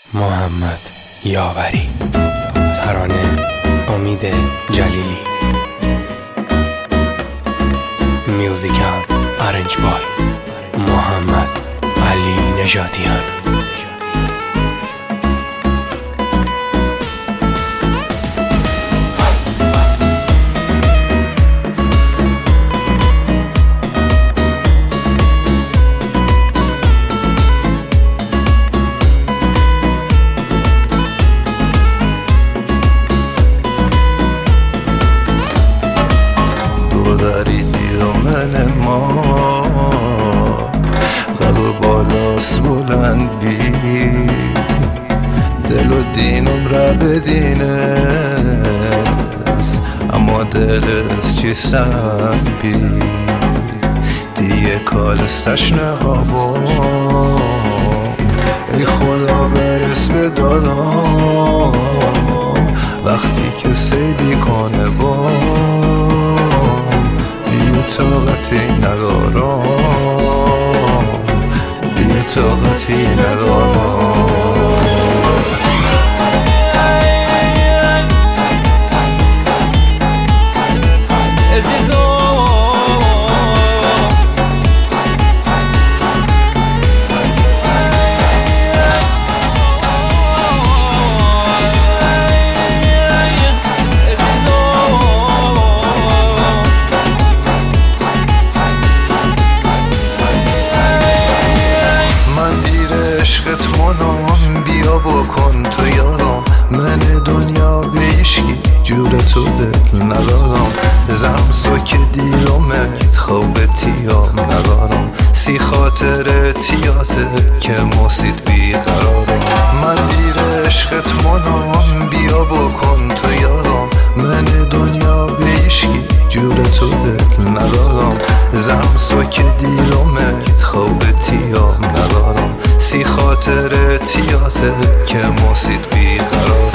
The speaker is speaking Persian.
محمد یاوری، ترانه امید جلیلی، میوزیکال ارنج بای محمد علی نژادیان. من ما قلب بالاست بلندی، دل و دینم را بدینست، اما دلست چی سنبی دیگه کالستش نهابم. ای خدا برس به دادم وقتی که سیبی کنه با طاقتی ندارم، دیگه طاقتی ندارم. بیا بکن تو یادم، من دنیا به عشقی جور تو دل ندارم. زم ساک دیرمت خوابتیام ندارم، سی خاطر تیاته که ماسید بیقرارم. من دیر عشقت منم، بیا بکن تو یادم، من دنیا به عشقی جور تو دل ندارم. زم ساک دیرمت خوابتیام ندارم، سی خاطر تیاته که ماسید بیقرار.